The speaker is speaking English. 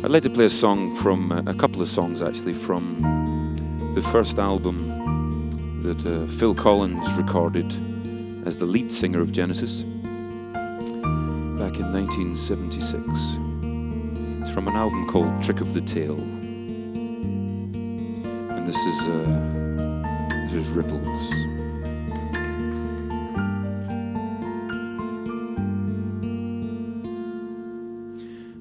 I'd like to play a song from, a couple of songs actually, from the first album that Phil Collins recorded as the lead singer of Genesis back in 1976. It's from an album called Trick of the Tail. And this is Ripples.